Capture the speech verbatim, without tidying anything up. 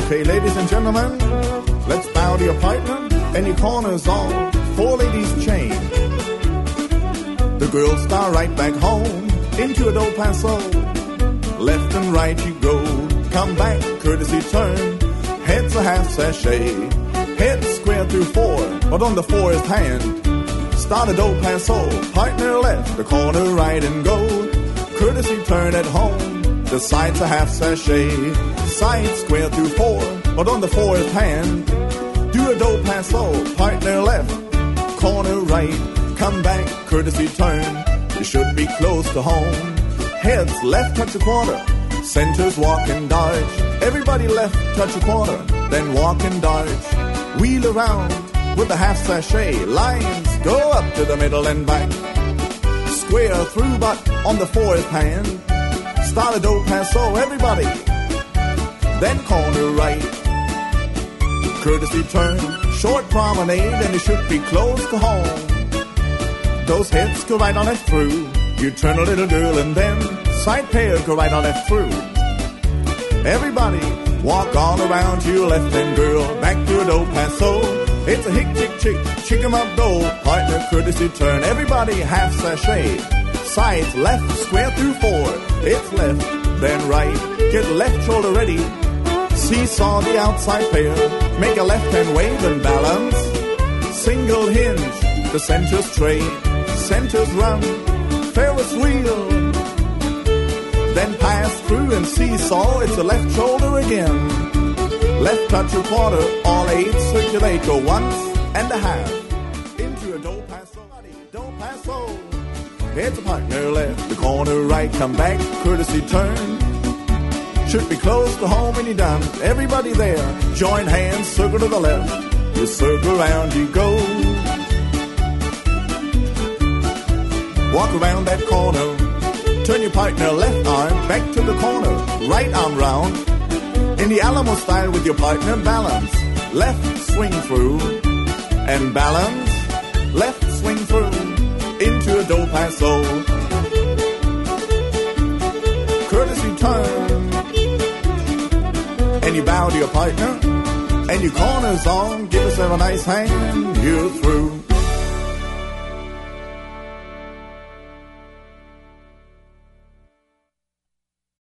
Okay, ladies and gentlemen, let's bow to your partner and your corners on. Four ladies chain. The girls start right back home into a Del Paso. Left and right you go. Come back, courtesy turn. Heads a half sachet. Heads square through four, but on the fourth hand. Start a Del Paso. Partner left, the corner right and go. Courtesy turn at home. The sides a half sachet. Side square through four, but on the fourth hand. Do a Del Paso. Partner left, corner right. Come back, courtesy turn. You should be close to home. Heads left touch a quarter. Centers walk and dodge. Everybody left touch a quarter. Then walk and dodge. Wheel around with the half sachet. Lines go up to the middle and back. Square through but on the fourth hand. Start a Del Paso, everybody. Then corner right. Courtesy turn. Short promenade and you should be close to home. Those heads go right on left through. You turn a little girl and then side pair go right on left through. Everybody walk all around to your left and girl. Back to a Del Paso. It's a hick, chick, chick, chick 'em up, dough. Partner, courtesy turn. Everybody half sachet. Sides left, square through four. It's left, then right. Get left shoulder ready. Seesaw the outside pair. Make a left hand wave and balance. Single hinge, the center straight. Centers run, Ferris wheel. Then pass through and seesaw. It's the left shoulder again. Left touch a quarter, all eight circulate, go once and a half. Into a Del Paso, Del Paso. It's a partner left, the corner right, come back, courtesy turn. Should be close to home when you're done. Everybody there, join hands, circle to the left. You circle around, you go. Walk around that corner. Turn your partner left arm back to the corner. Right arm round. In the Alamo style with your partner, balance. Left swing through. And balance. Left swing through. Into a Del Paso. Courtesy turn. And you bow to your partner. And your corner's on. Give us a nice hand. You're through.